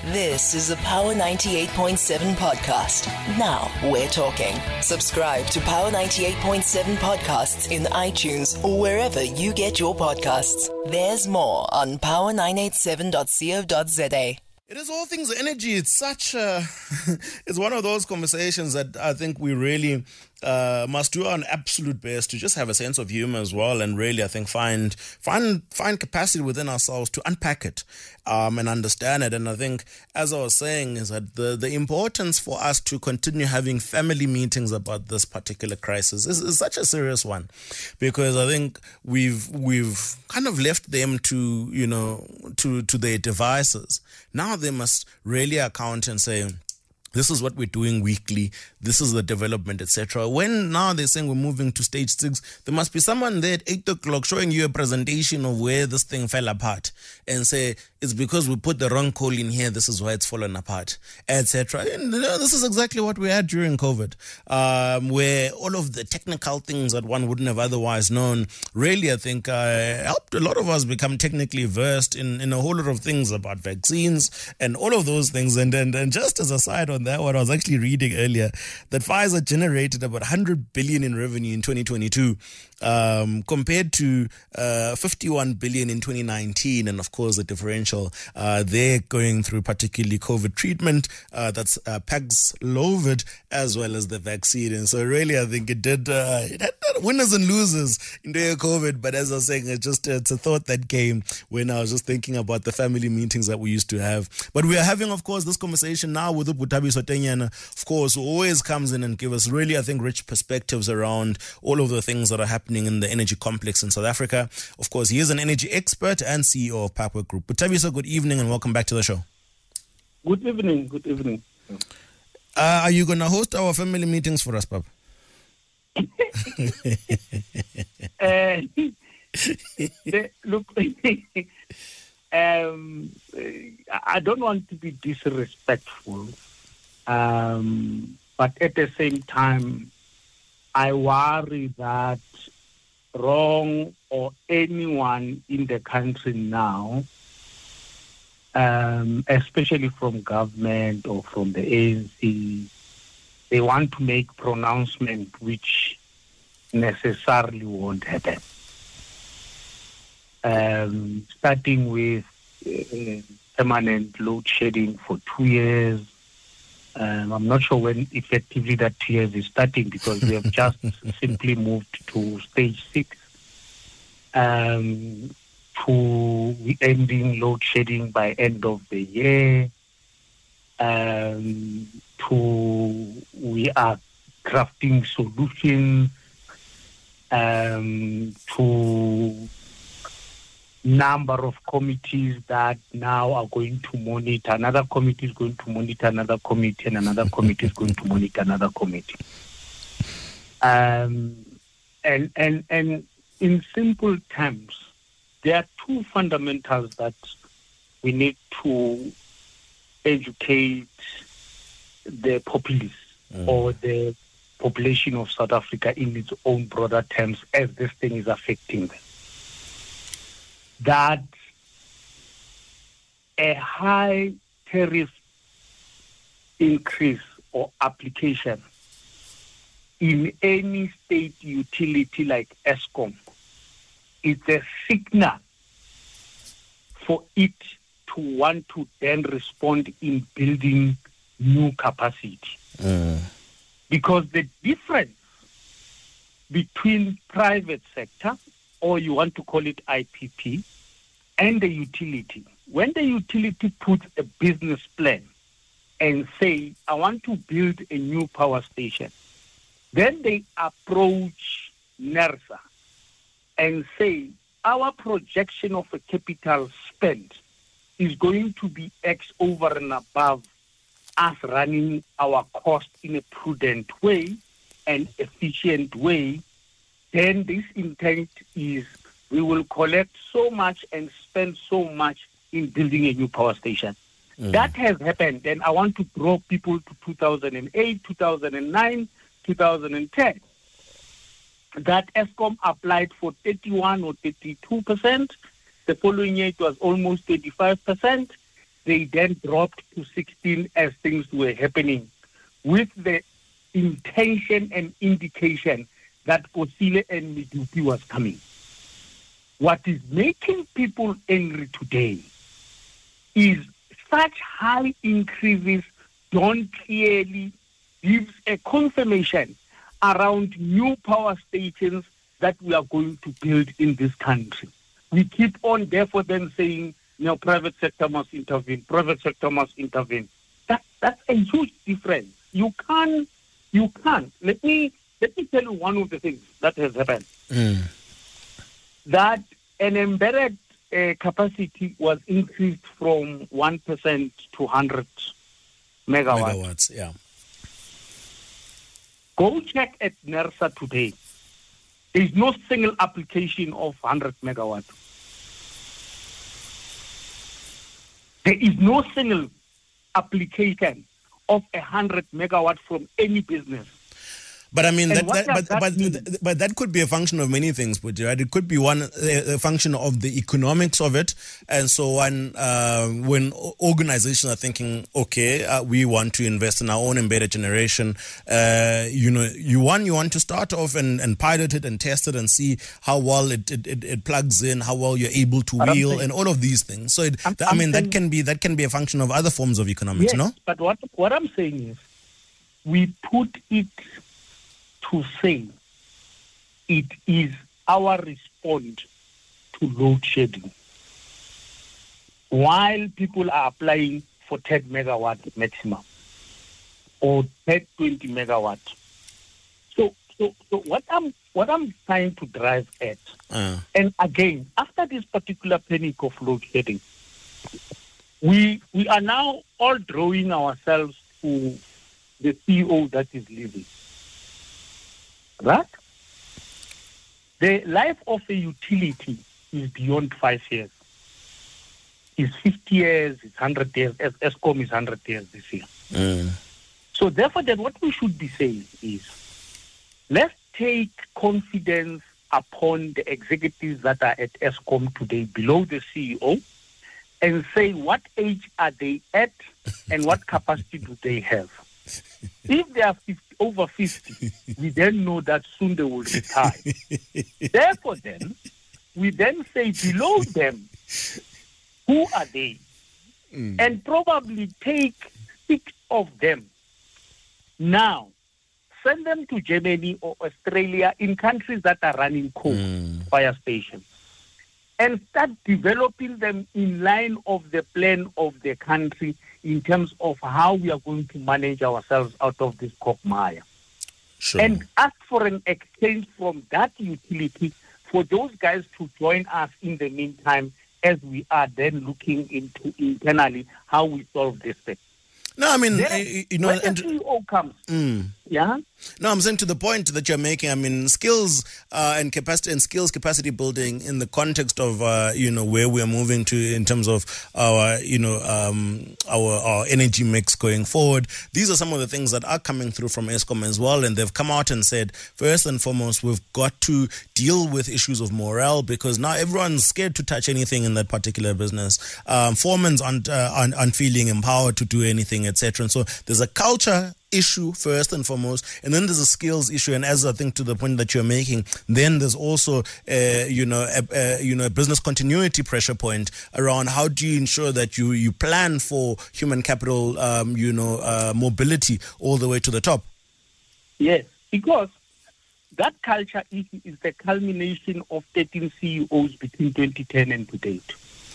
This is a Power 98.7 podcast. Now we're talking. Subscribe to Power 98.7 podcasts in iTunes or wherever you get your podcasts. There's more on power987.co.za. It is all things energy. It's such a, it's one of those conversations that I think we really must do our absolute best to just have a sense of humor as well, and really, I think, find capacity within ourselves to unpack it and understand it. And I think, as I was saying, is that the importance for us to continue having family meetings about this particular crisis is such a serious one, because I think we've kind of left them to their devices. Now they must really account and say, this is what we're doing weekly, this is the development, etc. When now they're saying we're moving to stage 6, there must be someone there at 8 o'clock showing you a presentation of where this thing fell apart and say, it's because we put the wrong coal in here, this is why it's fallen apart, etc. And this is exactly what we had during COVID, where all of the technical things that one wouldn't have otherwise known really, I think, helped a lot of us become technically versed in a whole lot of things about vaccines and all of those things. And just as a side on that one, I was actually reading earlier that Pfizer generated about 100 billion in revenue in 2022, compared to 51 billion in 2019. And of course, the differential they're going through, particularly COVID treatment, that's Paxlovid, as well as the vaccine. And so really, I think it had winners and losers in the COVID. But as I was saying, it's a thought that came when I was just thinking about the family meetings that we used to have. But we are having, of course, this conversation now with Ubutabiso Tenyana, of course, who always comes in and gives us really, I think, rich perspectives around all of the things that are happening in the energy complex in South Africa. Of course, he is an energy expert and CEO of Parkwork Group. Butabiso, good evening and welcome back to the show. Good evening. Good evening. Are you going to host our family meetings for us, Papa? Look, I don't want to be disrespectful, but at the same time, I worry that Wrong or anyone in the country now, especially from government or from the ANC, they want to make pronouncements which necessarily won't happen. Starting with permanent load shedding for 2 years. I'm not sure when effectively that 2 years is starting, because we have just simply moved to stage 6. To ending load shedding by end of the year. We are crafting solutions to number of committees that now are going to monitor. Another committee is going to monitor another committee, and another committee is going to monitor another committee. And in simple terms, there are two fundamentals that we need to educate the populace or the population of South Africa in its own broader terms as this thing is affecting them. That a high tariff increase or application in any state utility like Eskom, it's a signal for it to want to then respond in building new capacity. Because the difference between private sector, or you want to call it IPP, and the utility, when the utility puts a business plan and say, I want to build a new power station, then they approach NERSA and say, our projection of a capital spend is going to be X over and above us running our cost in a prudent way and efficient way. Then this intent is we will collect so much and spend so much in building a new power station. That has happened. And I want to draw people to 2008, 2009, 2010. That Eskom applied for 31 or 32%. The following year it was almost 35%. they then dropped to 16 as things were happening, with the intention and indication that Kosile and Medupi was coming. What is making people angry today is such high increases don't clearly give a confirmation around new power stations that we are going to build in this country. We keep on therefore then saying, private sector must intervene, private sector must intervene. That's a huge difference. You can't. Let me tell you one of the things that has happened. That an embedded capacity was increased from 1% to 100 megawatts. Yeah. Go check at NERSA today. There is no single application of 100 megawatts. There is no single application of 100 megawatts from any business. But I mean, but that could be a function of many things, but right? It could be a function of the economics of it, and so on. When organizations are thinking, okay, we want to invest in our own embedded generation, you want to start off and pilot it and test it and see how well it plugs in, how well you're able to wheel, and all of these things. So that can be a function of other forms of economics, yes, no? But what I'm saying is, we put it to say it is our response to load shedding. While people are applying for 10 megawatt maximum or 20 megawatt. So what I'm trying to drive at, and again, after this particular panic of load shedding, we are now all drawing ourselves to the CEO that is leaving. Right? The life of a utility is beyond 5 years. It's 50 years, it's 100 years. Eskom is 100 years this year. So therefore, then what we should be saying is, let's take confidence upon the executives that are at Eskom today, below the CEO, and say what age are they at and what capacity do they have. If they are over 50, we then know that soon they will retire. Therefore, then, we then say below them, who are they? And probably take 6 of them. Now, send them to Germany or Australia, in countries that are running coal fire stations, and start developing them in line of the plan of the country in terms of how we are going to manage ourselves out of this quagmire. Sure. And ask for an exchange from that utility for those guys to join us in the meantime, as we are then looking into internally how we solve this thing. No, I mean, when the CEO comes, yeah. No, I'm saying to the point that you're making. I mean, skills and capacity building in the context of where we are moving to in terms of our our energy mix going forward. These are some of the things that are coming through from Eskom as well, and they've come out and said, first and foremost, we've got to deal with issues of morale, because now everyone's scared to touch anything in that particular business. Foremans aren't feeling empowered to do anything, etc. And so there's a culture issue first and foremost, and then there's a skills issue. And as I think to the point that you're making, then there's also a business continuity pressure point around how do you ensure that you plan for human capital mobility all the way to the top. Yes, because that culture issue is the culmination of 13 CEOs between 2010 and to date.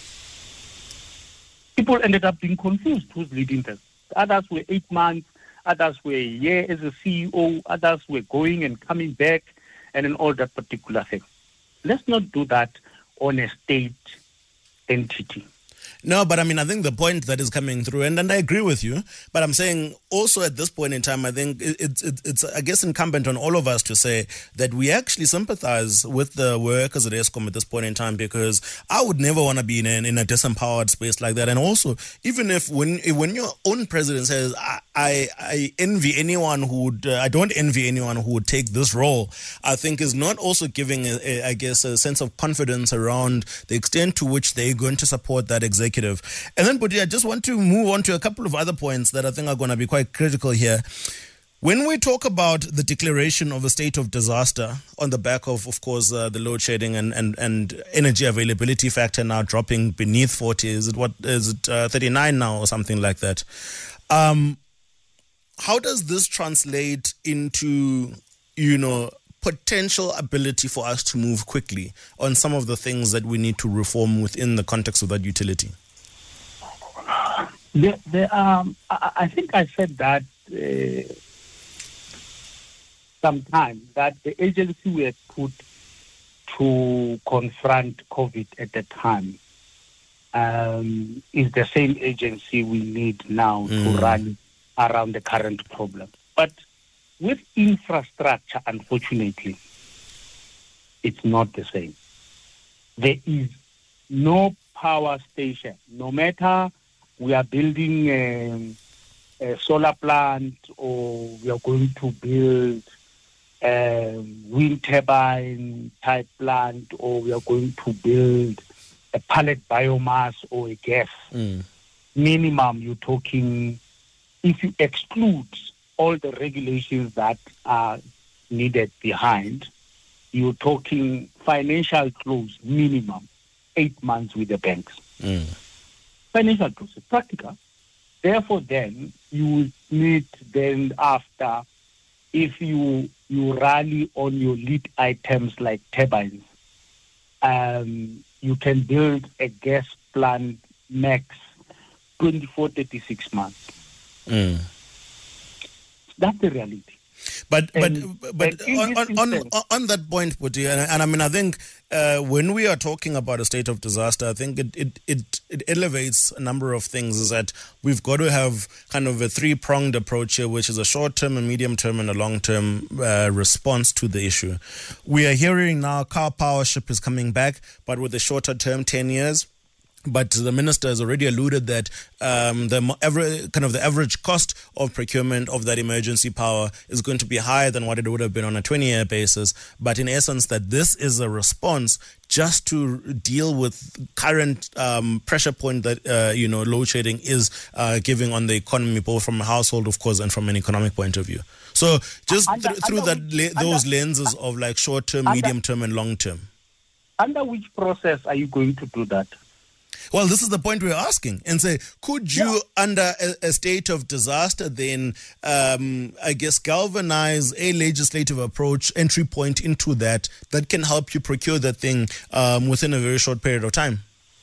People ended up being confused who's leading them. Others were 8 months, others were a year as a CEO, others were going and coming back, and then all that particular thing. Let's not do that on a state entity. No, but I mean, I think the point that is coming through, and I agree with you, but I'm saying also at this point in time, I think it's I guess, incumbent on all of us to say that we actually sympathize with the workers at Eskom at this point in time, because I would never want to be in a disempowered space like that. And also, even if when your own president says, I envy anyone who would, I don't envy anyone who would take this role, I think is not also giving, a sense of confidence around the extent to which they're going to support that executive executive. And then, Buti, I just want to move on to a couple of other points that I think are going to be quite critical here. When we talk about the declaration of a state of disaster on the back of course, the load shedding and energy availability factor now dropping beneath 40, is it 39 now or something like that? How does this translate into, potential ability for us to move quickly on some of the things that we need to reform within the context of that utility? I think I said that sometime, that the agency we had put to confront COVID at the time is the same agency we need now to run around the current problem. But with infrastructure, unfortunately, it's not the same. There is no power station. No matter we are building a solar plant or we are going to build wind turbine type plant, or we are going to build a pellet biomass or a gas. Minimum, you're talking, if you exclude all the regulations that are needed behind, you're talking financial close, minimum 8 months with the banks. Financial close is practical. Therefore, then, you will need then after, if you rally on your lead items like turbines, you can build a gas plant max 24, 36 months. That's the reality. But on that point, Buti, and I mean, I think when we are talking about a state of disaster, I think it elevates a number of things. Is that we've got to have kind of a three-pronged approach here, which is a short-term, a medium-term, and a long-term response to the issue. We are hearing now Car Powership is coming back, but with a shorter term, 10 years. But the minister has already alluded that the average cost of procurement of that emergency power is going to be higher than what it would have been on a 20-year basis. But in essence, that this is a response just to deal with current pressure point that load shedding is giving on the economy, both from a household, of course, and from an economic point of view. So just through those lenses of like short term, medium term, and long term. Under which process are you going to do that? Well, this is the point we're asking, and say, could you, under a state of disaster, then, galvanize a legislative approach, entry point into that can help you procure that thing within a very short period of time?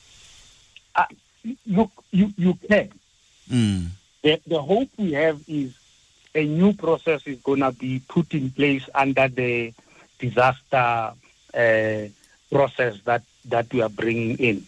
You can. The hope we have is a new process is going to be put in place under the disaster process that we are bringing in.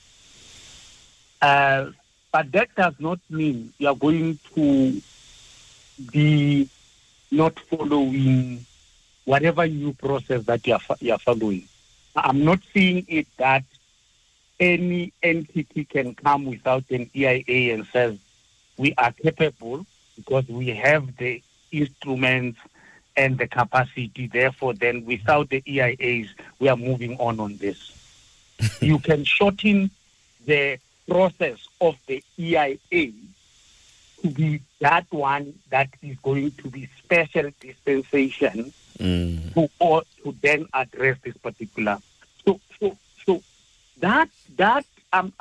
But that does not mean you are going to be not following whatever new process that you are following. I'm not seeing it that any entity can come without an EIA and says we are capable because we have the instruments and the capacity. Therefore, then without the EIAs, we are moving on this. You can shorten the process of the EIA to be that one that is going to be special dispensation to then address this particular. So that and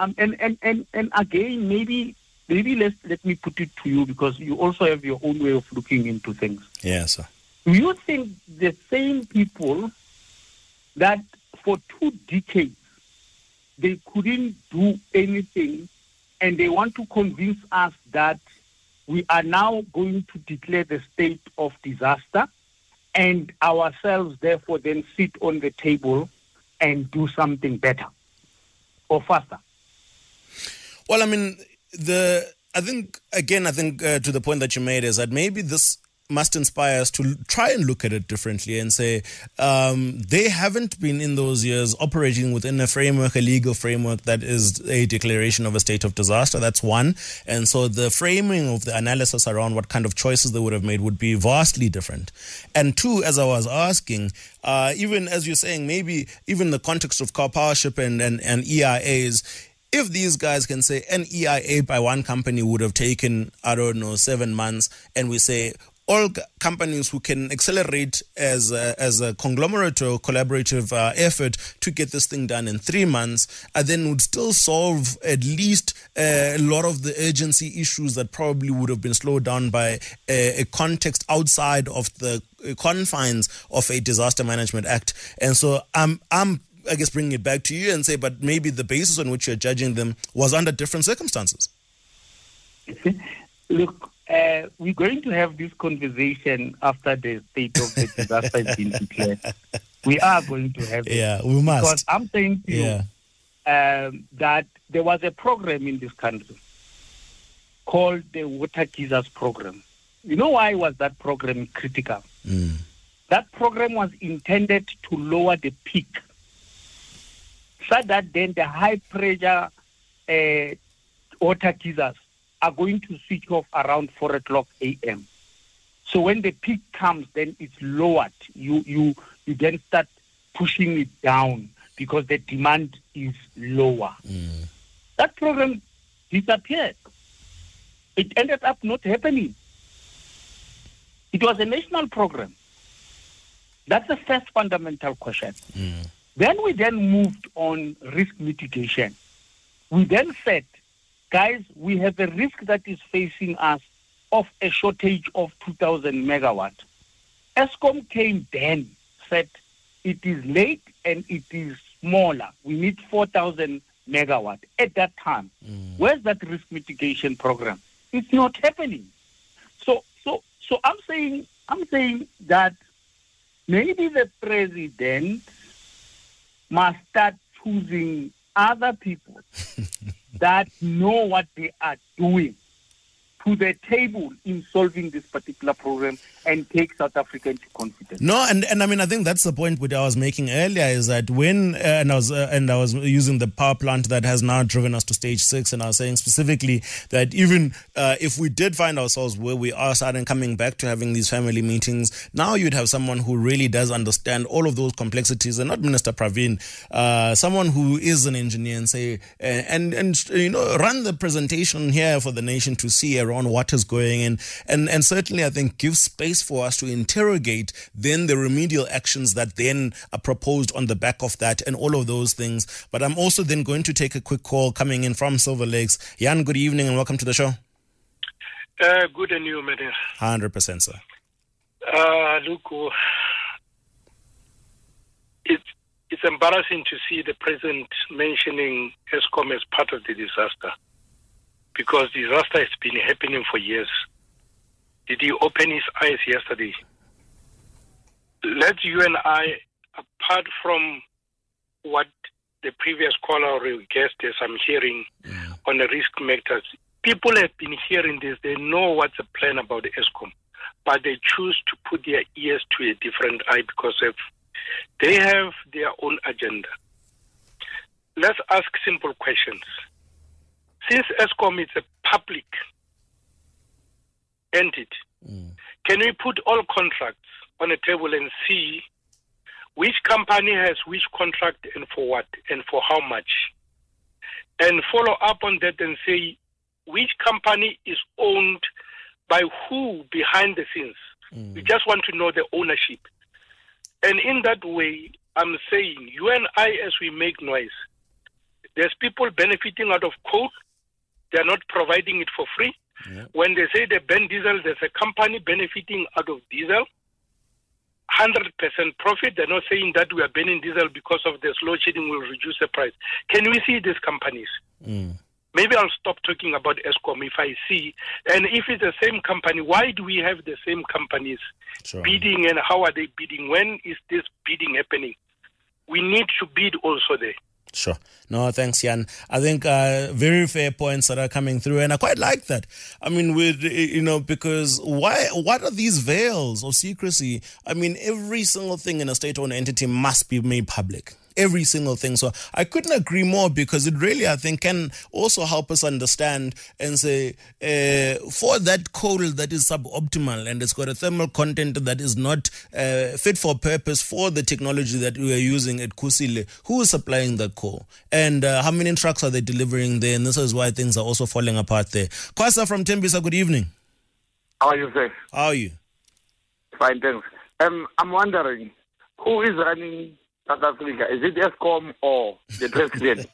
again maybe let me put it to you, because you also have your own way of looking into things. Yes, sir. Do you think the same people that for 2 decades they couldn't do anything, and they want to convince us that we are now going to declare the state of disaster and ourselves therefore then sit on the table and do something better or faster? Well, I mean, I think to the point that you made is that maybe this must inspire us to try and look at it differently and say they haven't been in those years operating within a framework, a legal framework that is a declaration of a state of disaster. That's one. And so the framing of the analysis around what kind of choices they would have made would be vastly different. And two, as I was asking, even as you're saying, maybe even the context of Car Powership and EIAs, if these guys can say an EIA by one company would have taken, 7 months, and we say all companies who can accelerate as a conglomerate or collaborative effort to get this thing done in 3 months, then would still solve at least a lot of the urgency issues that probably would have been slowed down by a context outside of the confines of a Disaster Management Act. And so I'm I guess bringing it back to you and say, but maybe the basis on which you're judging them was under different circumstances. Look, we're going to have this conversation after the state of the disaster has been declared. We are going to have it. Yeah, we must. Because I'm saying to you that there was a program in this country called the Water Geysers Program. You know why was that program critical? That program was intended to lower the peak so that then the high-pressure water geysers are going to switch off around 4 o'clock a.m. So when the peak comes, then it's lowered. You then start pushing it down because the demand is lower. That program disappeared. It ended up not happening. It was a national program. That's the first fundamental question. Then we moved on risk mitigation. We then said, guys, we have a risk that is facing us of a shortage of 2,000 megawatts. Eskom came then, said it is late and it is smaller. We need 4,000 megawatts at that time. Where's that risk mitigation program? It's not happening. So I'm saying that maybe the president must start choosing other people that know what they are doing to the table in solving this particular problem and take South Africa into confidence. No, and I mean, I think that's the point which I was making earlier is that when I was using the power plant that has now driven us to stage 6, and I was saying specifically that even if we did find ourselves where we are starting coming back to having these family meetings, now you'd have someone who really does understand all of those complexities, and not Minister Pravin, someone who is an engineer and say and run the presentation here for the nation to see around what is going and certainly I think give space for us to interrogate then the remedial actions that then are proposed on the back of that and all of those things. But I'm also then going to take a quick call coming in from Silver Lakes. Jan, good evening and welcome to the show. Good and you, Madam. 100%, sir. Look, it's embarrassing to see the president mentioning Eskom as part of the disaster, because disaster has been happening for years. Did he open his eyes yesterday? Let you and I, apart from what the previous caller or guest as I'm hearing on the risk matters, people have been hearing this. They know what's the plan about the Eskom, but they choose to put their ears to a different eye because they have their own agenda. Let's ask simple questions. Since Eskom is a public entity, can we put all contracts on a table and see which company has which contract and for what and for how much? And follow up on that and say which company is owned by who behind the scenes. We just want to know the ownership. And in that way, I'm saying, you and I, as we make noise, there's people benefiting out of coal. They're not providing it for free. Yeah. When they say they ban diesel, there's a company benefiting out of diesel. 100% profit. They're not saying that we are banning diesel because of the slow shedding will reduce the price. Can we see these companies? Maybe I'll stop talking about Eskom if I see. And if it's the same company, why do we have the same companies bidding, and how are they bidding? When is this bidding happening? We need to bid also there. Sure. No, thanks, Jan. I think very fair points that are coming through, and I quite like that. I mean, because what are these veils of secrecy? I mean, every single thing in a state-owned entity must be made public. every single thing. So I couldn't agree more, because it really, I think, can also help us understand and say, for that coal that is suboptimal and it's got a thermal content that is not fit for purpose for the technology that we are using at Kusile, who is supplying that coal? And how many trucks are they delivering there? And this is why things are also falling apart there. Kwasa from Tembisa, good evening. How are you, sir? How are you? Fine, thanks. I'm wondering, who is running South Africa? Is it Eskom or the president?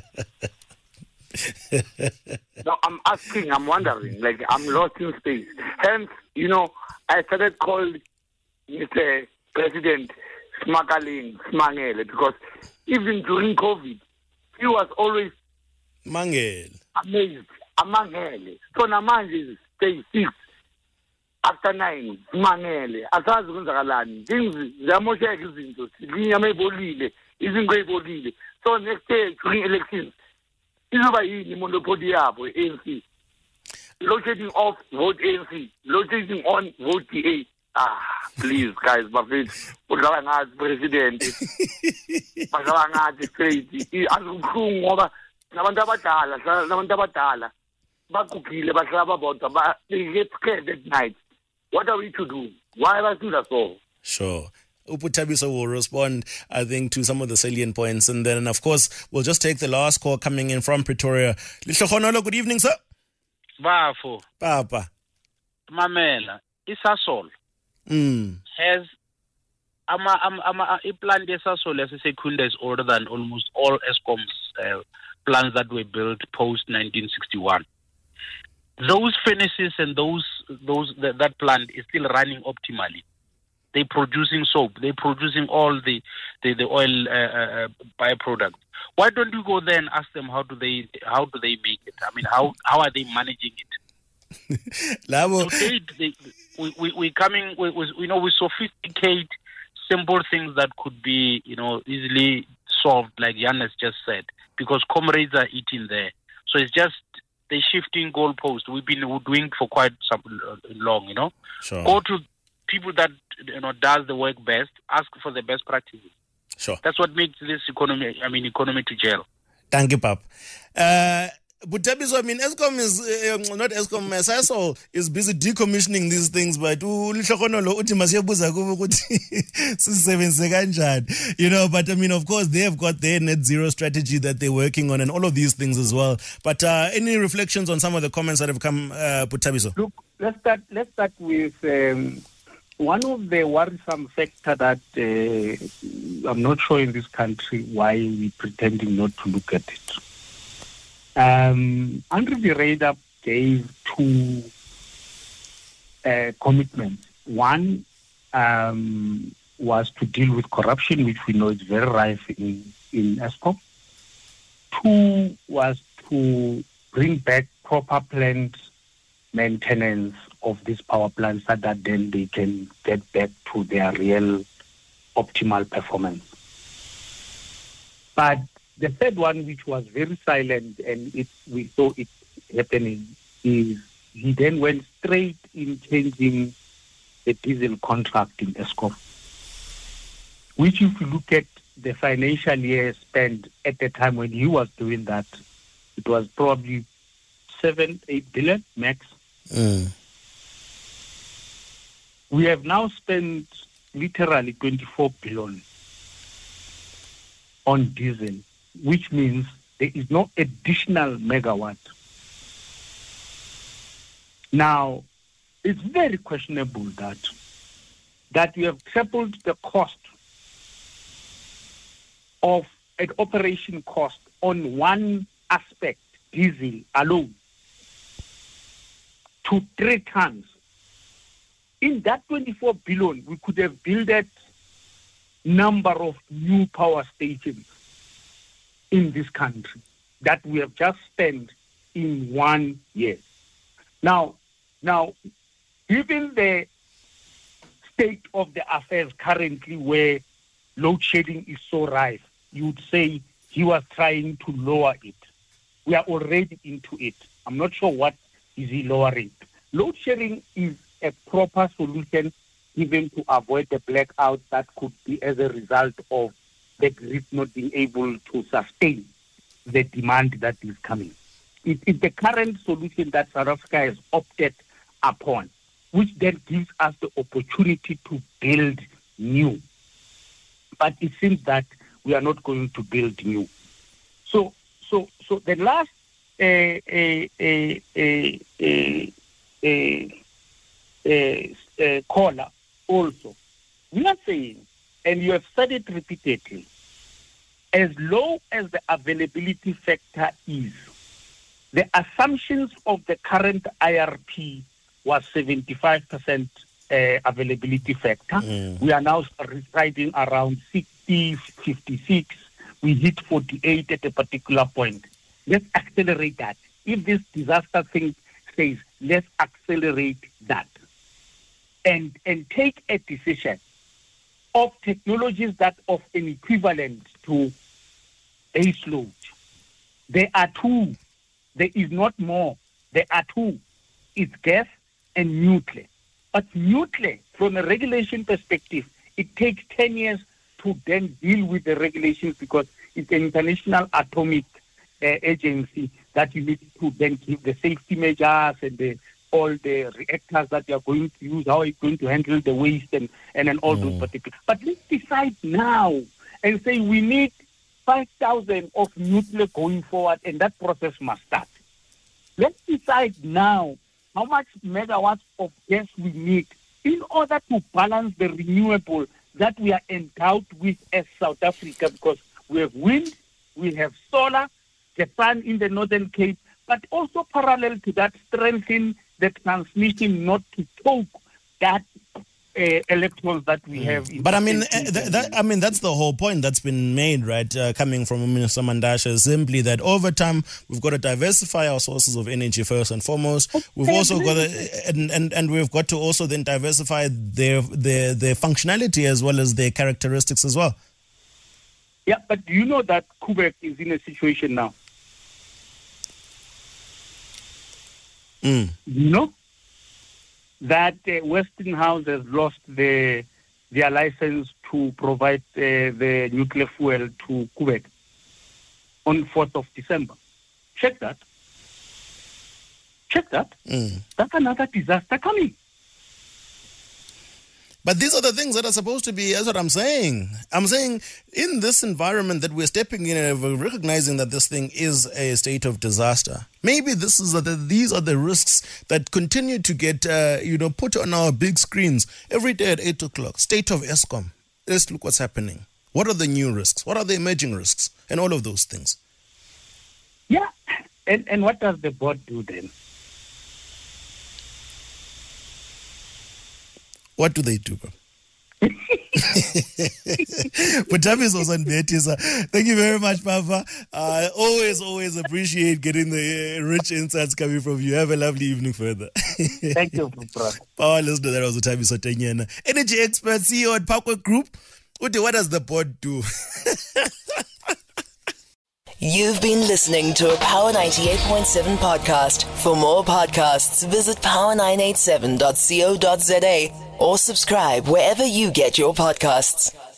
No, I'm wondering, like, I'm lost in space. Hence, I started calling Mr. President Smangele, because even during COVID, he was always amazed. Amangele. So namanje stage 6. After 9, Smangele, asazi kwenzakalani. Things ziyamosheka izinto. Sinyama ebolile, izinto ebolile. So next day during elections, izoba yini monopoly yabo ANC. Load shedding off, vote ANC. Load shedding on, vote DA. Please, guys, bafethu udlala ngathi president. Badlala ngathi straight. Azikuhlungu ngoba nabantu abadala bagugile bahlala babodwa they get scared at night. What are we to do? Why are we do that so? Sure. Uputhabiso will respond, I think, to some of the salient points. And then, of course, we'll just take the last call coming in from Pretoria. Lihlohonolo, good evening, sir. Bafo. Papa. Mamela. Isasol. Has a plant Isasol as a Secunda is older than almost all Eskom's plants that were built post 1961. Those furnaces and that plant is still running optimally. They're producing soap. They're producing all the oil byproducts. Why don't you go there and ask them how do they make it? I mean, how are they managing it? We sophisticate simple things that could be easily solved, like Jan has just said, because comrades are eating there. So it's just they're shifting goalposts. We've been doing for quite some long, Sure. Go to people that does the work best. Ask for the best practices. Sure. That's what makes this economy to gel. Thank you, Pap. Butabiso, I mean, Eskom is not Eskom. Sasol is busy decommissioning these things, but But I mean, of course, they have got their net zero strategy that they're working on, and all of these things as well. But any reflections on some of the comments that have come, Butabiso? Look, let's start with one of the worrisome factor that I'm not sure in this country why we're pretending not to look at it. Andre de Ruyter gave two commitments. One was to deal with corruption, which we know is very rife in Eskom. Two was to bring back proper plant maintenance of these power plants so that then they can get back to their real optimal performance. But the third one, which was very silent and we saw it happening, is he then went straight in changing the diesel contract in Eskom, which if you look at the financial year spent at the time when he was doing that, it was probably 7-8 billion max. We have now spent literally 24 billion on diesel, which means there is no additional megawatt. Now, it's very questionable that we have tripled the cost of an operation cost on one aspect, diesel alone, to 3 tons. In that 24 billion, we could have built a number of new power stations in this country that we have just spent in 1 year. Now, given the state of the affairs currently where load shedding is so rife, you would say he was trying to lower it. We are already into it. I'm not sure what is he lowering. Load shedding is a proper solution even to avoid the blackout that could be as a result of the grid not being able to sustain the demand that is coming. It is the current solution that South Africa has opted upon, which then gives us the opportunity to build new. But it seems that we are not going to build new. So the last caller also, we are saying, and you have said it repeatedly, as low as the availability factor is, the assumptions of the current IRP was 75% availability factor. We are now residing around 60, 56. We hit 48 at a particular point. Let's accelerate that. If this disaster thing says, let's accelerate that. And take a decision of technologies that of an equivalent to base load. There are two. There is not more. There are two. It's gas and nuclear. But nuclear, from a regulation perspective, it takes 10 years to then deal with the regulations because it's an international atomic agency that you need to then give the safety measures and all the reactors that you are going to use, how you're going to handle the waste and all those particulars. But let's decide now and say we need 5,000 of nuclear going forward, and that process must start. Let's decide now how much megawatts of gas we need in order to balance the renewable that we are endowed with as South Africa, because we have wind, we have solar, the sun in the Northern Cape, but also parallel to that, strengthen the transmission not to choke that electrons that we have. But I mean, that's the whole point that's been made, right? Coming from Minister Mandasha, simply that over time we've got to diversify our sources of energy first and foremost. We've also got to, and we've got to also then diversify their functionality as well as their characteristics as well. Yeah, but do you know that Quebec is in a situation now? You know that Westinghouse has lost their license to provide the nuclear fuel to Quebec on 4th of December. Check that. That's another disaster coming. But these are the things that are supposed to be, that's what I'm saying. I'm saying in this environment that we're stepping in and we're recognizing that this thing is a state of disaster. Maybe these are the risks that continue to get, put on our big screens every day at 8 o'clock. State of Eskom. Let's look what's happening. What are the new risks? What are the emerging risks? And all of those things. Yeah. And what does the board do then? What do they do, bro? Butamis was on Betisa. Thank you very much, Papa. I always appreciate getting the rich insights coming from you. Have a lovely evening further. Thank you, bro. Power listener, that was Butamis Otenyana. Energy expert, CEO at Parkway Group. What does the board do? You've been listening to a Power 98.7 podcast. For more podcasts, visit power987.co.za or subscribe wherever you get your podcasts.